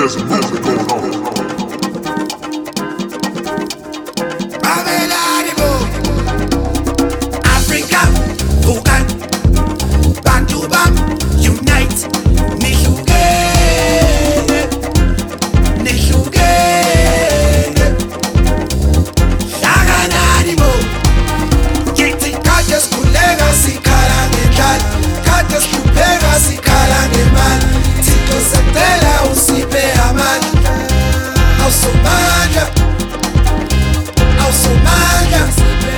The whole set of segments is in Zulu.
There's a movement going on. Africa, Bukan, Bantu Bam, unite, Nishuge, Nishuge, Shagananimo, Kiti Kajas Kulega Sikara Nejan, Kajas Kupega Sikara Neman, Tito Satela Usipe Aman, Ausomanja, Ausomanja,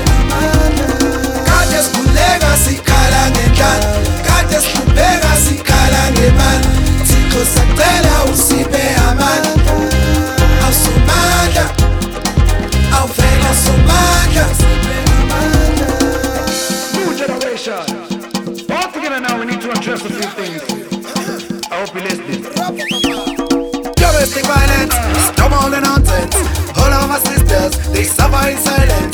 Kajas Kulega Sikara Nejan, Kajas Kupega Sikara Neman, Tito Satela Usipe Aman, Ausomanja, Aufela Somanja. New generation. All together now, we need to address a few things. I hope you're listening. Domestic violence, stop all the nonsense. All of my sisters, they suffer in silence.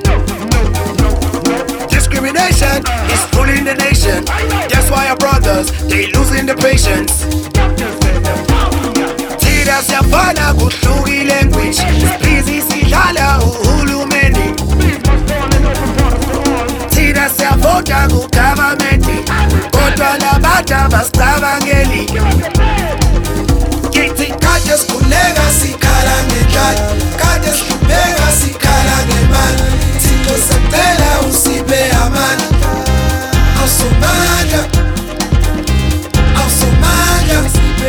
Discrimination is fooling the nation. That's why our brothers, they losing the patience. Tira siyafana kuhluki language. Busy sidlala uhulumeni. Tira siyavota ku-government, kodwa labantu abasicabangeli. Kithi kade sikhuleka sikhala ngendlala, kade sihlupeka sikhala ngemali. Thixo sicela usiphe amandla, awusomandla, awusomandla.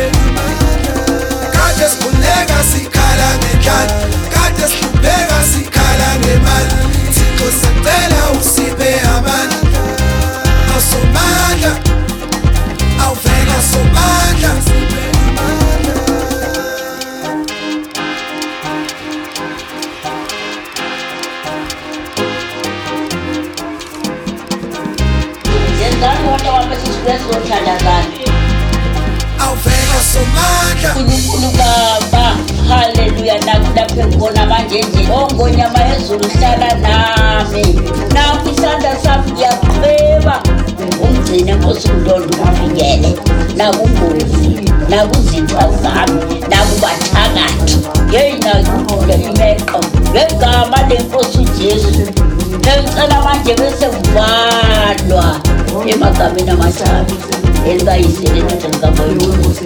Kade sikhuleka sikhala ngendlala, kade sihlupeka sikhala ngemali. Thixo sicela usiphe amandla, awusomandla, awuvela somandla. Awuvela somandla. uNkulunkulu Baba, haleluya, nakulapho engibona manje nje ongonyama yezulu hlala nami. Naku isandla sami ngiyaqhweba, ungigcine Nkosi uLondo uvikele nakungozi, nakuzitha zami, nakubathakathi. Yeyi nakukule imeqo ngegama lenkosi uJesu. Ngicela manje bese kuvalwa emagameni amathathu elikayisele nothengikamoyini.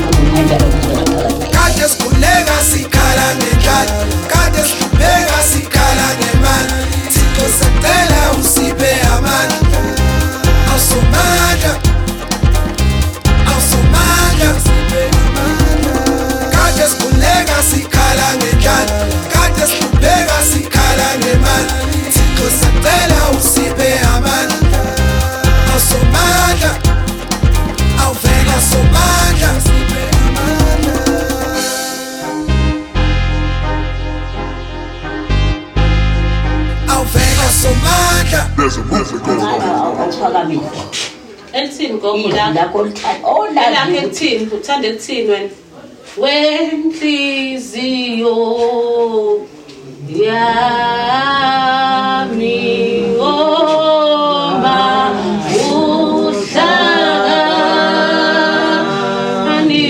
Kade sikhuleka sikhala ngendlala, kade sihlupeka sikhala ngemali. Thixo sicela usiphe amandla, awusomandla, awusomandla. Kade sikhuleka sikhala ngendlala, kade sihlupeka sikhala ngemali. Thixo sicela usiphe amandla, awusomandla, awuvela somandla. There's a movement going on. Elithini gogo la? Lakho lithanda. Oh La la elithini, uthanda elithini wena? Wenhliziyo yami oma uhlakani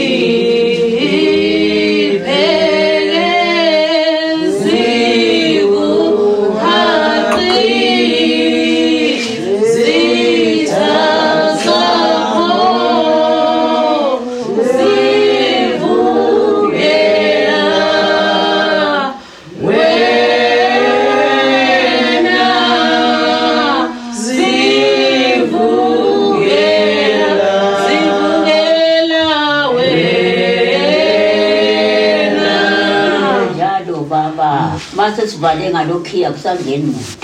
pheleziku haqi zitha zakho zivukela wena zivukela wena njalo Baba, mase sivale ngalokhiya kusangeni muntu.